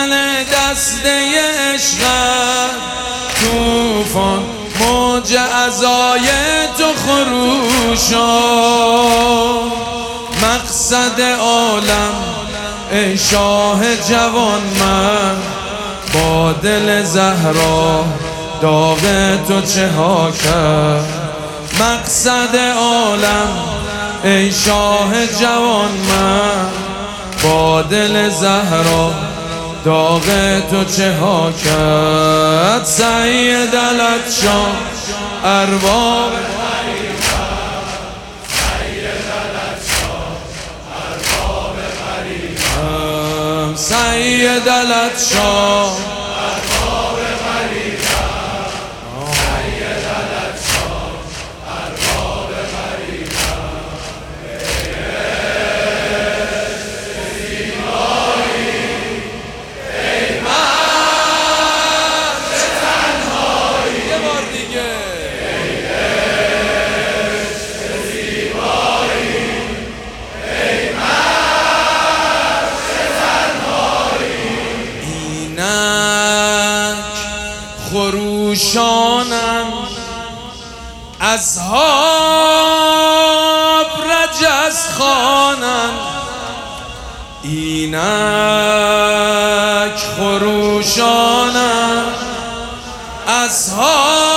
دل دسته عشقت توفان موج عزای تو خروشا مقصد عالم ای شاه جوان من با دل زهرا داغ تو چه ها کرد مقصد عالم ای شاه جوان من با دل زهرا داغ تو چه ها کرد سید الاطشام ارباب سید الاطشام خروشانم اصحاب رجز خوانم اینک خروشانم اصحاب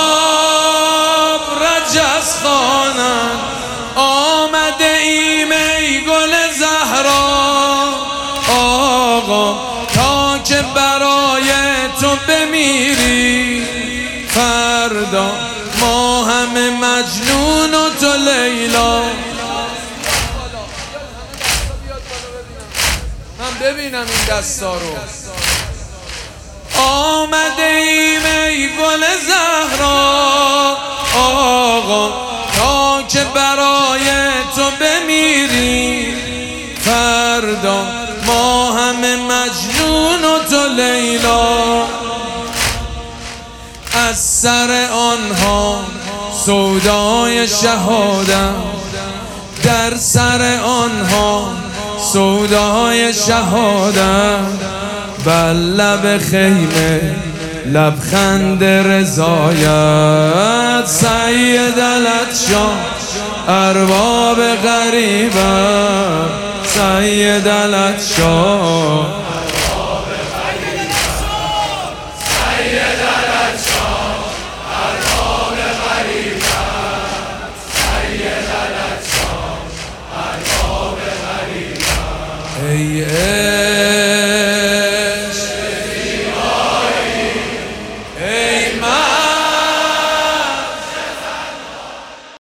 رجز خوانم آمده ایم ای گل زهرا آقا تا که برای تو بمیری فردا ما همه مجنون و تو لیلا من ببینم این دستا رو آمده ایم ای گل زهرا آقا تا که برای تو بمیری فردا ما همه مجنون و تو لیلا از سر آنها سودای شهادت در سر آنها سودای شهادت بر لب خیمه لبخند رضایت سید الاطشام ارباب غریبت سید الاطشام ای